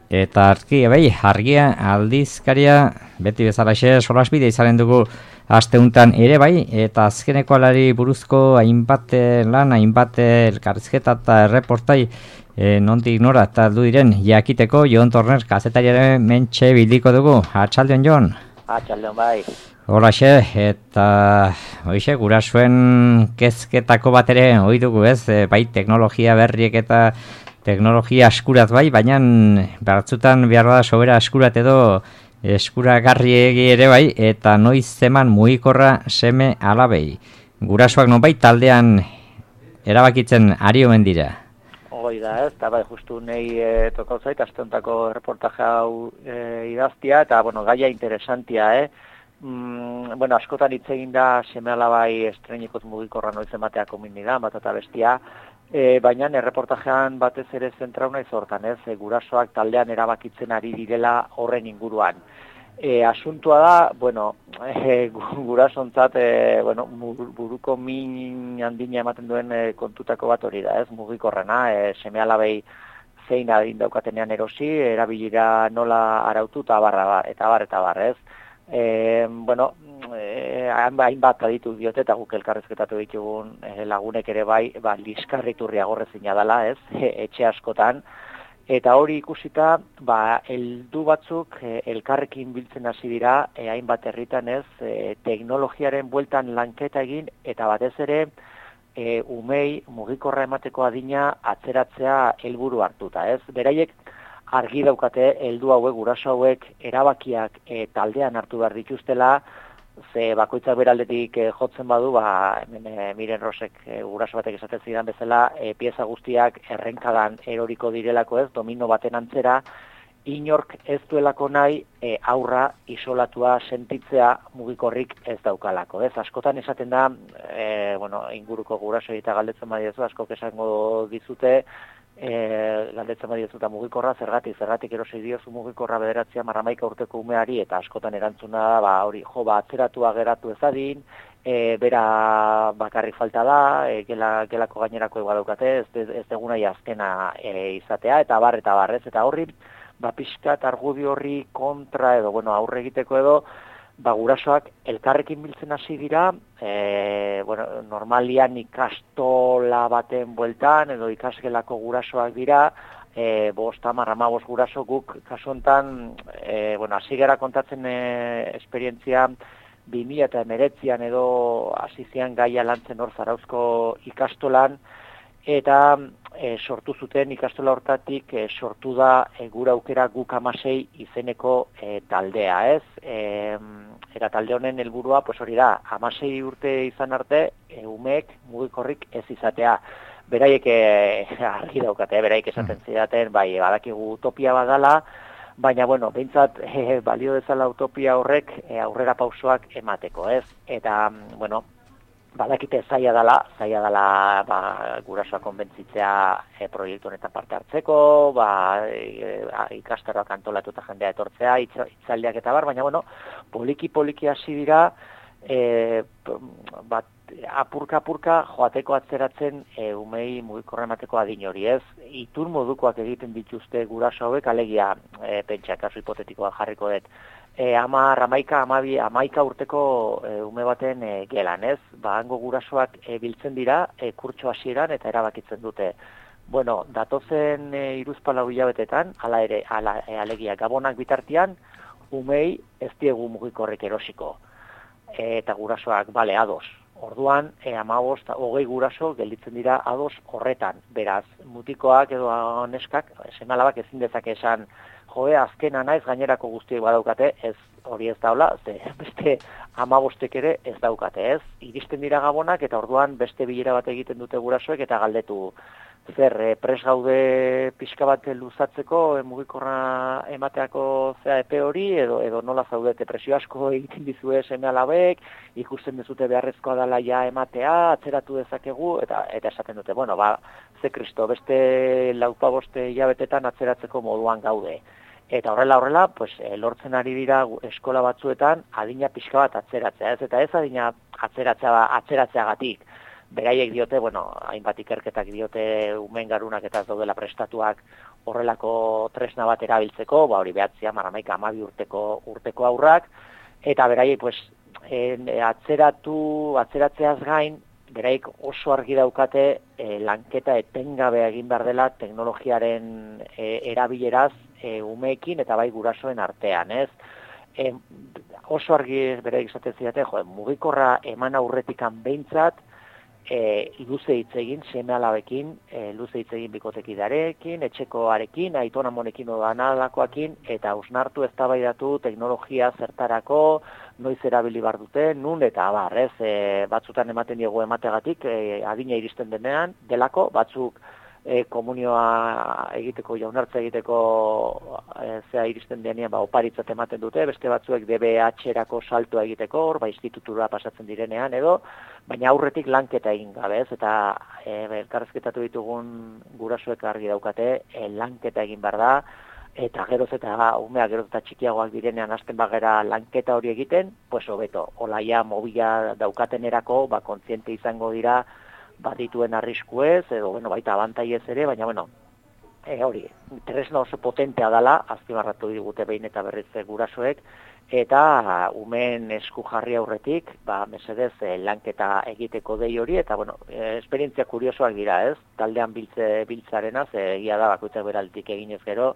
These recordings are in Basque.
Eta argia aldizkaria beti bezalaxe solasbide izanen dugu aste hontan ere bai, eta azkeneko alari buruzko hainbat lan, hainbat elkarrizketa eta erreportai nondik nora eta du diren jakiteko Jon Torner kazetariaren mentxe bildiko dugu. Arratsaldeon Jon. Arratsaldeon bai. Holaxe, eta hoixe gurasoen kezketako bat ere ohi dugu, ez? Bai teknologia berriek eta teknologia askurat bai, baina batzutan behar da sobera askurat edo eskuragarriegi ere bai, eta noiz zeman mugikorra seme alabei. Gurasoak nonbait taldean erabakitzen ari omen dira. Hoi da ez, eta bai justu nahi tokau zait, asteontako reportaje hau idaztia, eta gaia interesantia, askotan hitz egin da seme alabai estreñikoz mugikorra noiz emateako minida, bat eta bestia, baina erreportajean batez ere zentrau naiz hortan, ez? Gurasoak taldean erabakitzen ari direla horren inguruan. Asuntua da, gurasontzat, buruko min handina ematen duen kontutako bat hori da, ez? Mugikorrena, seme alabei zein adin daukatenean erosi, erabilira nola arautu eta bar, ez? Hainbat aditu diote eta guk elkarrezketatu ditugun lagunek ere bai, liskarriturria gorrezina dela, ez, etxe askotan, eta hori ikusita, heldu batzuk elkarrekin biltzen hasi dira, hainbat herritan ez, teknologiaren bueltan lanketa egin, eta batez ere, umei mugikorra emateko adina atzeratzea helburu hartuta, ez, beraiek, argi daukate heldu hauek, guraso hauek erabakiak taldean hartu behar dituztela, ze bakoitzak beraldetik jotzen badu, Miren Rosek guraso batek esaten zidan bezala, pieza guztiak errenkadan eroriko direlako ez, domino baten antzera, inork ez duelako nahi aurra isolatua sentitzea mugikorrik ez daukalako. Ez, askotan esaten da, inguruko guraso eta galdetzen badiezu, askok esango dizute, galdetzen badiezu eta mugikorra, zergatik erosi diozu mugikorra 9 urteko umeari, eta askotan erantzuna da, atzeratua geratu ezadin, bera bakarrik falta da, gelako gainerako badaukate, ez degunai azkena izatea, eta bar, ez, eta horri, pixkat argudio horri kontra edo, aurre egiteko edo, gurasoak elkarrekin biltzen hasi dira, normalian ikastola baten bueltan, edo ikasgelako gurasoak dira, 5-10 guraso guk, kasu honetan, hasi gara kontatzen esperientzia 2019an edo hasi zian gaia lantzen hor Zarauzko ikastolan, eta sortu zuten ikastola hortatik sortu da gura aukera guk 16 izeneko taldea, ez? Eta talde honen helburua hori da, 16 urte izan arte, umeek mugikorrik ez izatea. Beraiek argi daukate, beraiek esaten zidaten, badakigu utopia badala, baina, behintzat balio dezala utopia horrek aurrera pausoak emateko, ez? Eta, badakite zaila dela gurasoak konbentzitzea proiektu honetan parte hartzeko, ikastaroak antolatu eta jendea etortzea, hitzaldiak eta bar, baina, poliki hasi dira, apurka joateko atzeratzen umei mugikorra emateko adin hori, ez? Itun modukoak egiten dituzte guraso hauek, alegia, pentsa, kasu hipotetikoa jarriko dut, 11 urteko ume baten gelan, ez? Hango gurasoak biltzen dira, kurtso hasieran eta erabakitzen dute. Datozen 3-4 hilabetetan, alegia, gabonak bitartean, umei ez diegu mugikorrik erosiko. Eta gurasoak, ados. Orduan, 15-20 guraso gelditzen dira ados horretan. Beraz, mutikoak edo neskak, seme alabak ezin dezake esan, azkena naiz gainerako guztiek badaukate, ez hori ez daula, beste 15 ere ez daukate, ez? Iristen dira gabonak eta orduan beste bilera bat egiten dute gurasoek eta galdetu zer pres gaude pixka bat luzatzeko mugikorra emateako epe hori edo nola zaudete, presio asko egiten dizue seme alabek, ikusten dezute beharrezkoa dela ja ematea, atzeratu dezakegu eta esaten dute, ze kristo, beste 4-5 hilabetetan atzeratzeko moduan gaude. Eta horrela, lortzen ari dira eskola batzuetan adina pixka bat atzeratzea, ez? Eta ez adina atzeratzeagatik. beraiek diote, hainbat ikerketak diote umengarunak eta ez daudela prestatuak horrelako tresna bat erabiltzeko, hori behatzia, 11-12 urteko aurrak, eta beraiek, atzeratzeaz gain, beraiek oso argi daukate lanketa etengabea egin behar dela teknologiaren erabileraz umeekin eta bai gurasoen artean, ez? Oso argi beraiek esaten zidate, mugikorra eman aurretikan behintzat, luze hitz egin, seme-alabekin, luze hitz egin bikotekidearekin, etxekoarekin, aiton-amonekin edo analakoakin, eta hausnartu eztabaidatu teknologia zertarako, noiz erabili behar dute, nun eta abar, ez? Batzutan ematen diegu emategatik, adina iristen denean, delako, batzuk komunioa egiteko, jaunartza egiteko zea iristen denean, oparitzat ematen dute, beste batzuek DBH-erako saltoa egiteko, hor, institutura pasatzen direnean edo, baina aurretik lanketa egin gabe, ez? Eta elkarrezketatu ditugun gurasoek argi daukate, lanketa egin behar da, eta geroz eta umeak geroz eta txikiagoak direnean hasten bagera lanketa hori egiten, hobeto, olaia mobila daukatenerako, kontziente izango dira, dituen arriskuez, edo, baita abantaiez ere, baina, hori, tresna oso potentea dela, azpimarratu digute behin eta berriz gurasoek, eta umeen esku jarri aurretik, mesedez, lanketa egiteko dei hori, eta, esperientzia kuriosoak dira, ez? Taldean biltzarena, egia da, bakoitzak beraldik eginez gero,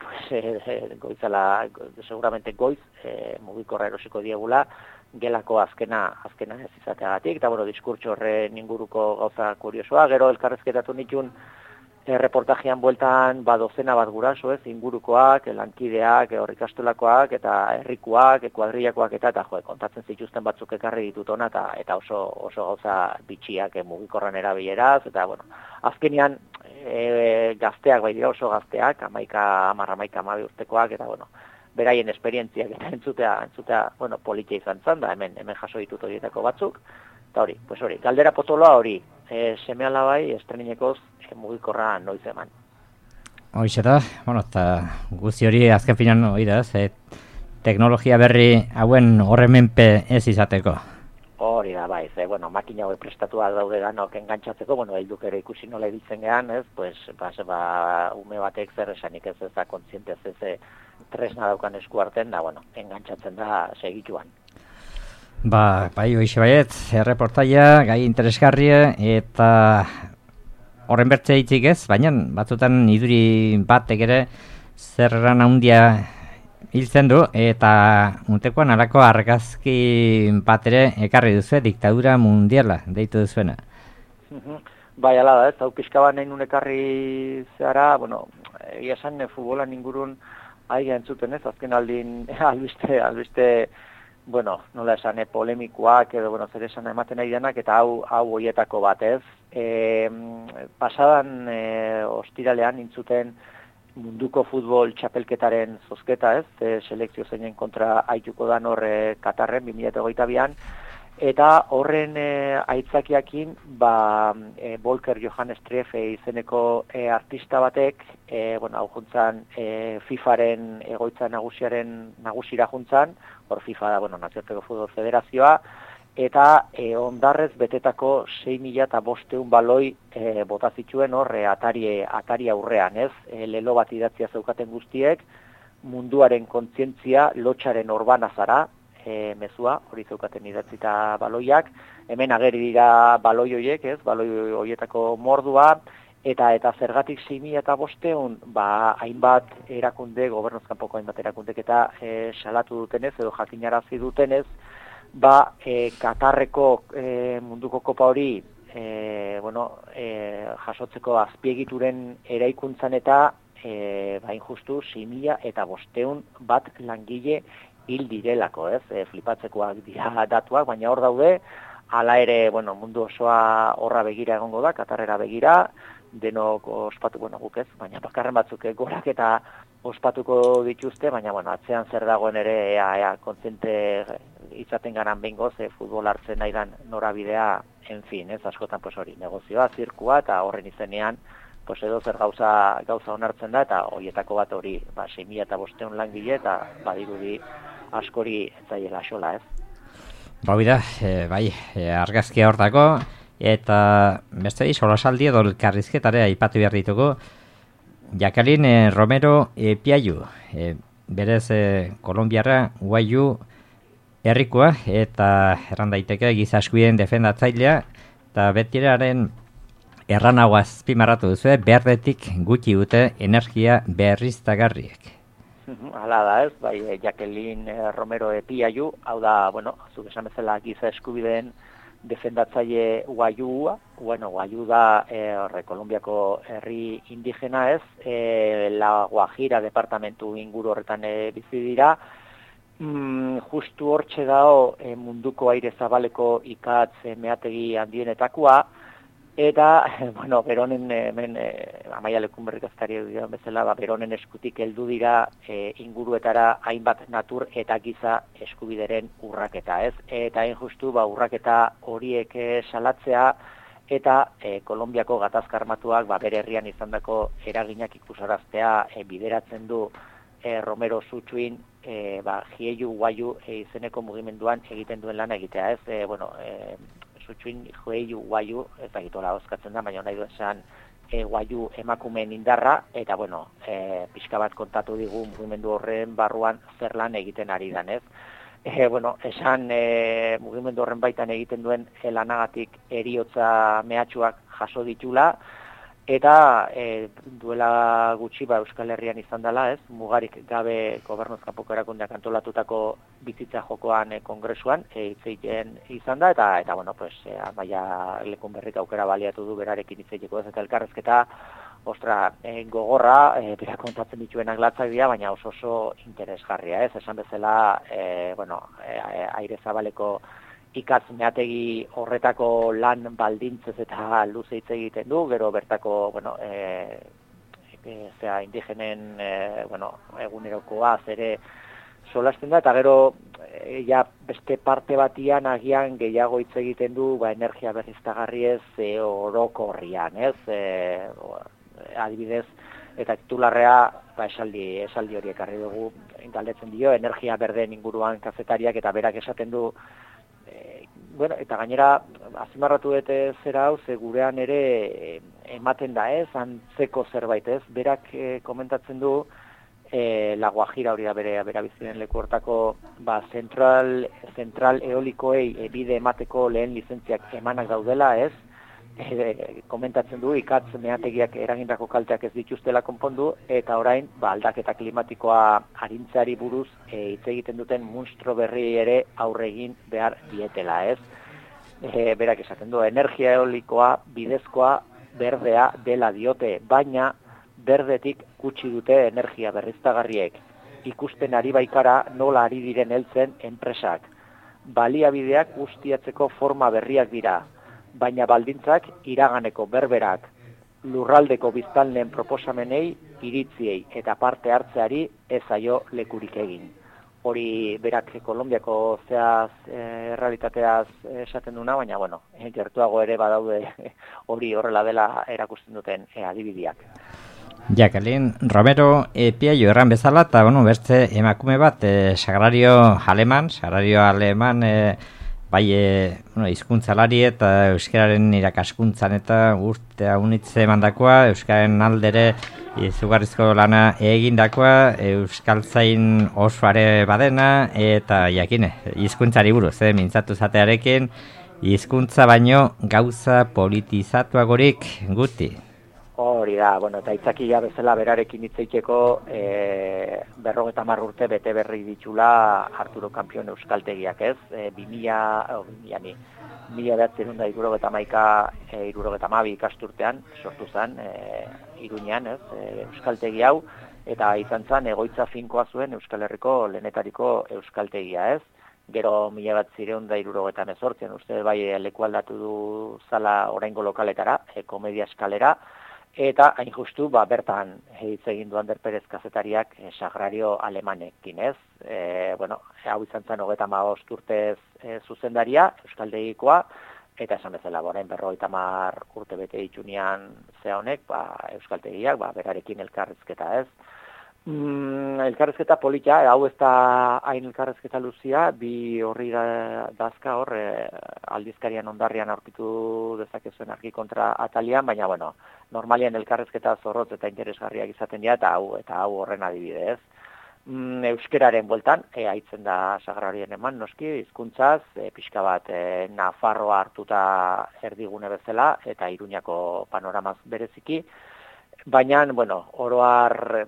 goizala, seguramente goiz, mugikorra erosiko diegula, gelako azkena ez izateagatik, eta diskurtso horren inguruko gauza kuriosoa, gero elkarrezketatu nitun reportajean bueltan dozena bat guraso, ez, ingurukoak, lankideak, ikastolakoak, eta herrikuak, kuadrillakoak, eta kontatzen zituzten batzuk ekarri ditut ona, eta oso gauza bitxiak mugikorran erabileraz, eta azkenean gazteak, dira oso gazteak, 11 urtekoak, eta beraien esperientziak eta entzutea, politia izan zan, da hemen jaso ditut horietako batzuk, eta hori, galdera potoloa hori, seme-alabai estrenekoz mugikorra noiz eman. Hoxe da, eta guzti hori azken finan hori da, teknologia berri hauen horremenpe ez izateko. Hori da, makina hori prestatua daude ganok engantzatzeko, helduk ere ikusi nola editzen gehan, ez, ume batek zer esanik ez da kontziente ez tresna daukan esku arten, da, engantzatzen da segituan. Hoxe baiet, erreportaia, gai interesgarria, eta horren bertze hitzik ez, baina batzutan iduri batek ere zerran handia hiltzen du, eta muntekoan alako argazki bat ere ekarri duzu, diktadura mundiala deitu duzuena. Ala da, ez, hau pixka bat nahi nun ekarri zehara, egia esan futbolan ingurun aiga entzuten ez, azken aldin albiste, nola esan, polemikoak edo, zer esan ematen nahi denak, eta hau hoietako bat ez. Pasadan ostiralean intzuten munduko futbol txapelketaren zozketa ez, selekzio zeinen kontra aituko dan hor Katarren 2022an, eta horren aitzakiakin Volker Johannes Triefe izeneko artista batek, hau juntzan FIFaren egoitza nagusira juntzan, hor FIFA da, Nazioarteko Futbol Federazioa, eta ondarrez betetako 6.500 baloi bota zituen hor atari aurrean, ez? Lelo bat idatzia zeukaten guztiek, munduaren kontzientzia lotxaren orbanazara, mezua, hori zeukaten idatzita baloiak, hemen ageri dira baloi horiek, ez? Baloi horietako mordua, eta zergatik 6.500, hainbat erakunde, gobernuzkanpoko hainbat erakundek eta salatu dutenez, edo jakinarazi dutenez, Katarreko munduko kopa hori jasotzeko azpiegituren eraikuntzan eta injustu 6.500 bat langile hil direlako, ez? Flipatzekoak dira datuak, baina hor daude, hala ere, mundu osoa horra begira egongo da, Katarrera begira, denok ospatu, guk ez, baina bakarren batzuk gorak eta ospatuko dituzte, baina atzean zer dagoen ere kontziente izaten garan behingoz, futbol hartzen nahi dan norabidea, enfin, ez, askotan hori, negozioa, zirkua, eta horren izenean, edo zer gauza onartzen da, eta horietako bat hori, 6.500 langile, eta badirudi askori etzaiela xola, ez? Bai, argazkia hortako, eta beste solasaldi edo elkarrizketarea aipatu behar ditugu. Jacqueline Romero Piayu, berez Kolonbiarra Guayu herrikoa eta erran daiteke giza eskubideen defendatzailea, eta betiraren erranago azpimarratu duzu, berdetik gutxi dute energia berriztagarriek. Hala da ez, bai, Jacqueline Romero Piayu, hau da, bueno, zuk esan bezala giza eskubideen defendatzaile Guayua, Guayu da Kolonbiako herri indigena ez, La Guajira departamentu inguru horretan bizi dira, justu hortxe dao munduko aire zabaleko ikatz meategi handienetakoa, eta, bueno, Beronen, hemen, Amaia Lekunberrik azkari diren bezala, Beronen eskutik heldu dira inguruetara hainbat natur eta giza eskubideren urraketa, ez? Eta hain justu, urraketa horiek salatzea, eta Kolonbiako gatazka armatuak bere herrian izandako eraginak ikusaraztea bideratzen du Romero Sutsuin, Jieyu Guayu izeneko mugimenduan egiten duen lana egitea, ez? Sutsuin Jieyu Guayu, ez da gitola oskatzen da, baina nahi du esan Guayu emakumeen indarra, eta pixka bat kontatu digu mugimendu horren barruan zer lan egiten ari dan, ez? Esan mugimendu horren baitan egiten duen lanagatik heriotza mehatxuak jaso ditula, eta duela gutxi Euskal Herrian izan dela, ez? Mugarik gabe gobernuz kanpoko erakundeak antolatutako bizitza jokoan kongresuan hitz egiten izan da, eta Amaia Lekunberrik aukera baliatu du berarekin hitz egiteko, ez? Eta elkarrezketa gogorra, berak kontatzen dituenak latzak dira, baina oso interesgarria, ez? Esan bezala, aire zabaleko ikatz meategi horretako lan baldintzez eta luze hitz egiten du, gero bertako, indigenen, egunerokoa ere solasten da, eta gero beste parte batian agian gehiago hitz egiten du, energia berriztagarriez orokorrian, ez? Adibidez, eta titularrea, esaldi hori ekarri dugu, galdetzen dio, energia berdeen inguruan kazetariak, eta berak esaten du, eta gainera, azimarratu dute zera hau, gurean ere ematen da ez, antzeko zerbait ez, berak komentatzen du, La Guajira hori da bera biziren leku hortako, zentral eolikoei bide emateko lehen lizentziak emanak daudela ez, komentatzen du, ikatz meategiak eragindako kalteak ez dituztela konpondu, eta orain, aldaketa klimatikoa arintzeari buruz hitz egiten duten munstro berri ere aurre egin behar dietela, ez? Berak esaten du, energia eolikoa bidezkoa berdea dela diote, baina berdetik gutxi dute energia berriztagarriek. Ikusten ari baikara nola ari diren heltzen enpresak. Baliabideak guztiatzeko forma berriak dira, baina baldintzak iraganeko berberak, lurraldeko biztanleen proposamenei, iritziei eta parte hartzeari ez zaio lekurik egin. Hori berak Kolonbiako errealitateaz esaten duna, baina gertuago ere badaude hori horrela dela erakusten duten adibideak. Jacqueline Romero Piayu erran bezala, eta beste emakume bat, sagrario aleman, hizkuntzalari eta euskararen irakaskuntzan eta urtea unitze emandakoa, euskararen aldere izugarrizko lana egindakoa, euskaltzain osoare badena, eta jakine, hizkuntzari buruz, mintzatu zatearekin, hizkuntza baino gauza politizatuagorik guti. Hori da, eta itzakia bezala berarekin hitzeiteko 50 urte bete berri ditula Arturo Kampion euskaltegiak, ez? 1972 ikasturtean sortu zen Iruñean, ez? Euskaltegi hau, eta izan zen egoitza finkoa zuen Euskal Herriko lehenetariko euskaltegia, ez? Gero 1978an uste leku aldatu du zala oraingo lokaletara, Komedia Eskalera, eta hain justu bertan hitz egin du Ander Perez kazetariak sagrario alemanekin, ez? Hau izan zen 35 urtez zuzendaria, euskaldegikoa, eta esan bezala, orain 50 urte bete ditunean honek, euskaltegiak, berarekin elkarrizketa, ez? elkarrezketa polita, hau ez da hain elkarrezketa luzia, bi horri dazka hor, aldizkarian ondarrian aurkitu dezakezuen argi kontra atalian, baina, bueno, normalian elkarrezketa zorrotz eta interesgarriak izaten dira, eta hau horren adibidez. Euskeraren bueltan, haitzen da Sagrarioaren eman, noski, hizkuntzaz, pixka bat Nafarroa hartuta erdigune bezala, eta Iruñako panoramaz bereziki, baina, bueno, oroar,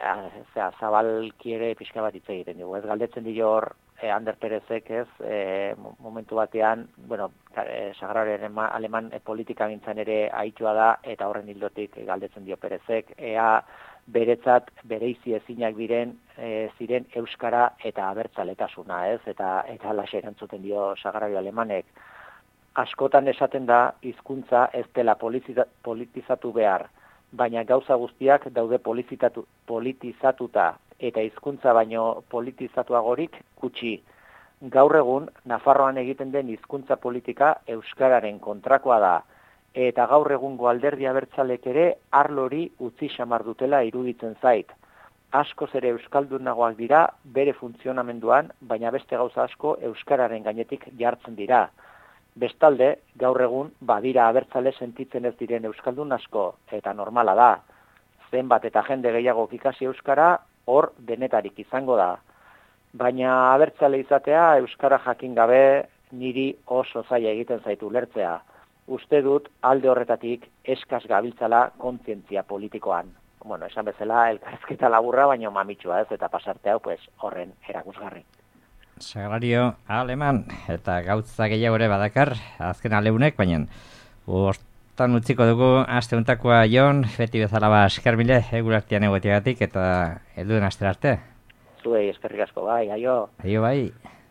zabalki ere pixka bat hitz egiten dugu. Ez galdetzen dio hor, Ander Perezek ez, momentu batean, bueno, Sagrarioaren aleman politika gintzan ere aitua da, eta horren hildotik galdetzen dio Perezek, ea beretzat bereizi ezinak ziren euskara eta abertzaletasuna, ez? Eta halaxe erantzuten dio Sagrario alemanek. Askotan esaten da hizkuntza ez dela politizatu behar, baina gauza guztiak daude politizatuta eta hizkuntza baino politizatuagorik gutxi. Gaur egun Nafarroan egiten den hizkuntza politika euskararen kontrakoa da. Eta gaur egungo alderdi abertzalek ere arlori utzi xamar dutela iruditzen zait. Askoz ere euskaldunagoak dira bere funtzionamenduan, baina beste gauza asko euskararen gainetik jartzen dira. Bestalde, gaur egun badira abertzale sentitzen ez diren euskaldun asko, eta normala da. Zenbat eta jende gehiago ikasi euskara, hor denetarik izango da. Baina abertzale izatea euskara jakin gabe niri oso zaila egiten zaitu ulertzea. Uste dut alde horretatik eskas gabiltzala kontzientzia politikoan. Bueno, esan bezala elkarrezketa laburra, baina mamitxua ez, eta pasarte hau pues, horren erakusgarri. Sagrario aleman, eta gautza gehiago ere badakar, azken aleunek, baina hortan utziko dugu aste hontakoa Jon, beti bezala esker mile, egurartian egotiagatik, eta helduen astera arte. Zuei eskerrik asko, bai, aio. Aio, bai.